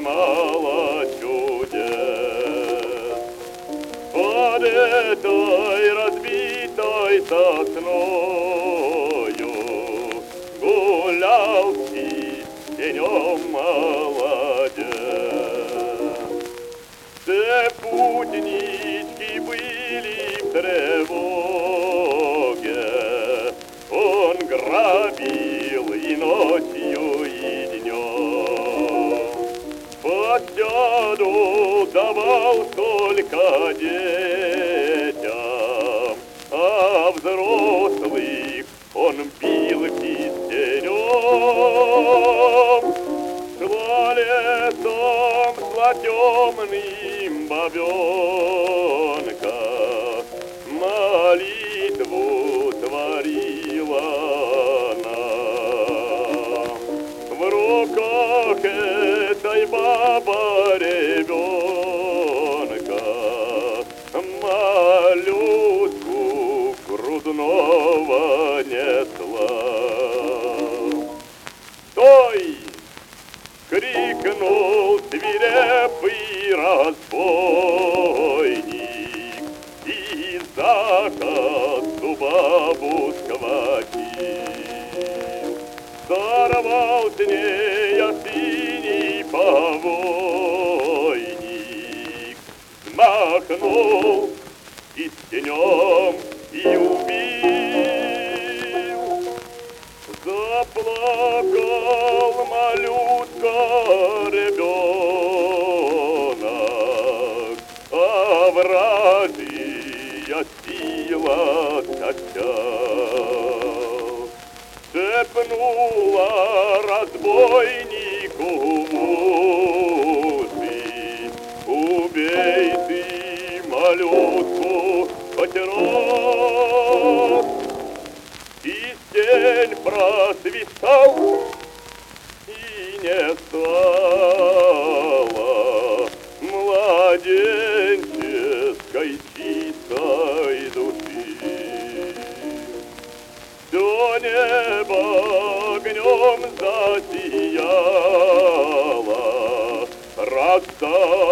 немало чудес. Под этой разбитой сосною гулял днем молодец. Все путнички были в тревоге, он грабил и ночью, и днем. Пощаду давал только детям, а взрослых он бил кистенем. Шла лесом, шла темным бабенка, молитву творила она. В руках этой баба ребенка малютку грудного несла. «Стой!» — крикнул свирепый разбойник и за косу бабу схватил. Сорвал с нея синий повойник, смахнул кистенем и убил. Заплакал малютка ребенок, а вражья сила качал. Шепнула разбойнику в уши: убей ты малютку хоть раз. Кистень просвистал, и не стало младенческой чистой души. Все небо огнем засияло, растаял